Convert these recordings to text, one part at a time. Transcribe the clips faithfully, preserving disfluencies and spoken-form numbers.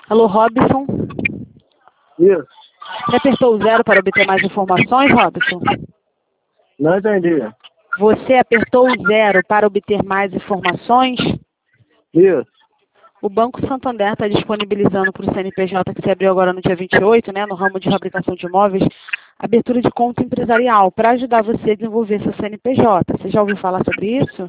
Alô, Robson? Isso. Você apertou o zero para obter mais informações, Robson? Não entendi. Você apertou o zero para obter mais informações? Isso. O Banco Santander está disponibilizando para o C N P J, que se abriu agora no dia vinte e oito, né, no ramo de fabricação de imóveis, abertura de conta empresarial para ajudar você a desenvolver seu C N P J. Você já ouviu falar sobre isso?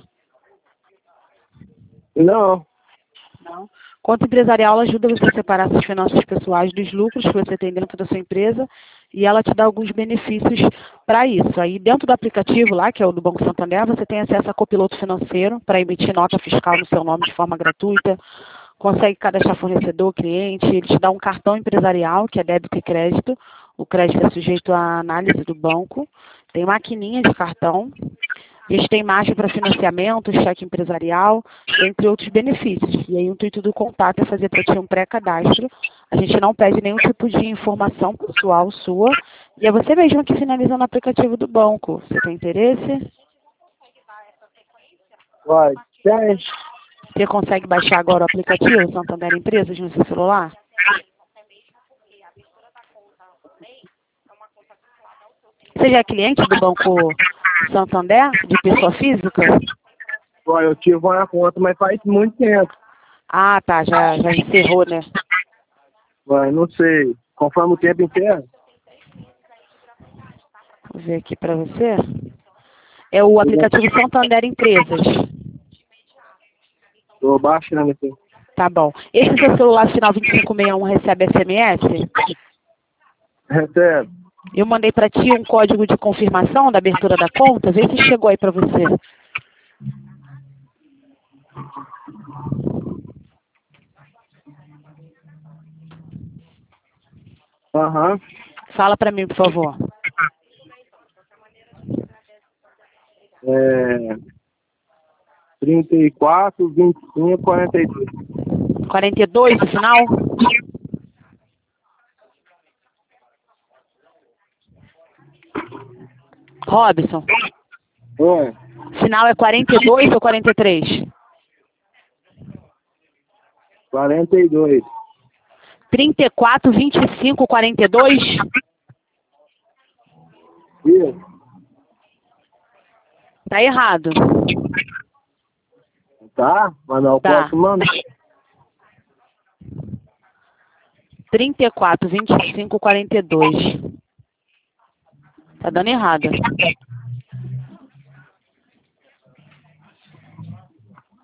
Não. Não. Conta empresarial ela ajuda você a separar suas finanças pessoais dos lucros que você tem dentro da sua empresa e ela te dá alguns benefícios para isso. Aí dentro do aplicativo lá, que é o do Banco Santander, você tem acesso a copiloto financeiro para emitir nota fiscal no seu nome de forma gratuita, consegue cadastrar fornecedor, cliente, ele te dá um cartão empresarial, que é débito e crédito. O crédito é sujeito à análise do banco. Tem maquininha de cartão. Eles têm margem para financiamento, cheque empresarial, entre outros benefícios. E aí o intuito do contato é fazer para ti um pré-cadastro. A gente não pede nenhum tipo de informação pessoal sua. E é você mesmo que finaliza no aplicativo do banco. Você tem interesse? Vai. Tem. Você consegue baixar agora o aplicativo Santander Empresas no seu celular? Você já é cliente do Banco Santander, de pessoa física? Vai, eu tive uma conta, mas faz muito tempo. Ah, tá, já, já encerrou, né? Vai, não sei. Conforme o tempo inteiro. Vou ver aqui para você. É o aplicativo Santander Empresas. Tô baixando aqui. Tá bom. Esse seu celular final vinte e cinco sessenta e um recebe S M S? Recebe. Eu mandei para ti um código de confirmação da abertura da conta. Vê se chegou aí para você. Aham. Uhum. Fala para mim, por favor. É... trinta e quatro, vinte e cinco, quarenta e dois. quarenta e dois o final? Robson. Oi. Final é quarenta e dois ou quarenta e três? quarenta e dois. trinta e quatro, vinte e cinco, quarenta e dois? Isso. Tá errado. Tá? Mas não Tá. posso mandar. trinta e quatro, vinte e cinco, quarenta e dois. Tá dando errado.